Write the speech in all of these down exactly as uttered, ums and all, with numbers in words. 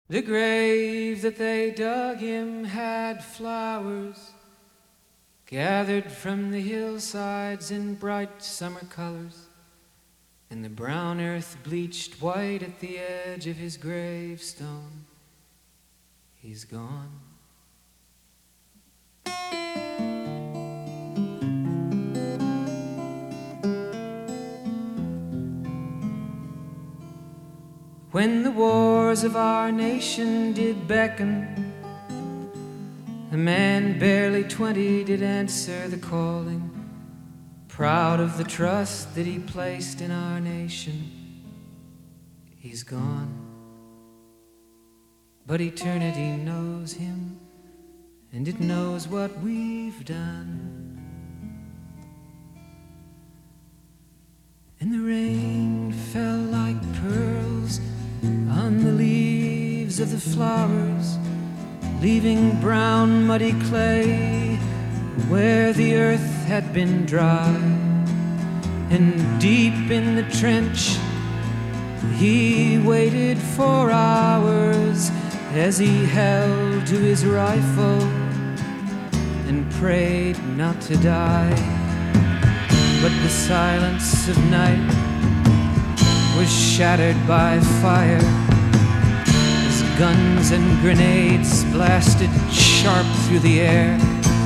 The grave that they dug him had flowers gathered from the hillsides in bright summer colors, and the brown earth bleached white at the edge of his gravestone. He's gone. When the wars of our nation did beckon, a man barely twenty did answer the calling, proud of the trust that he placed in our nation. He's gone, but eternity knows him, and it knows what we've done. And the rain fell like pearls on the leaves of the flowers, leaving brown muddy clay where the earth had been dry. And deep in the trench he waited for hours as he held to his rifle and prayed not to die. But the silence of night was shattered by fire as guns and grenades blasted sharp through the air.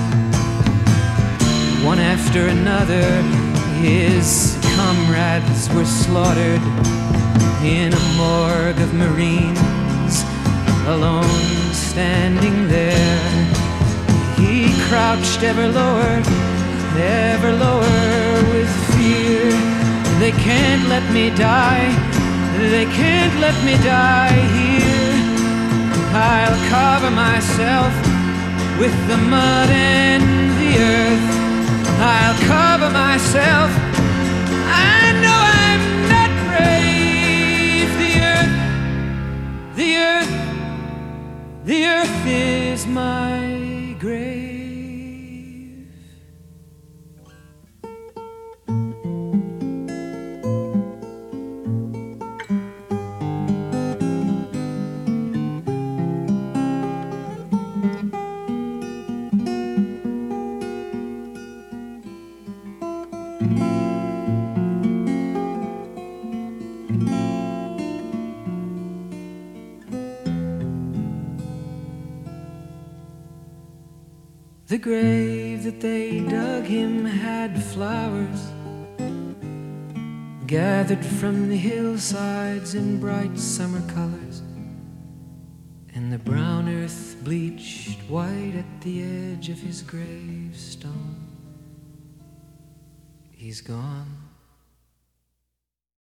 One after another, his comrades were slaughtered in a morgue of Marines, alone standing there. He crouched ever lower, ever lower with fear. They can't let me die, they can't let me die here. I'll cover myself with the mud and the earth. I'll cover myself, I know I'm not brave. The earth, the earth, the earth is my grave. The grave that they dug him had flowers gathered from the hillsides in bright summer colors, and the brown earth bleached white at the edge of his gravestone. He's gone.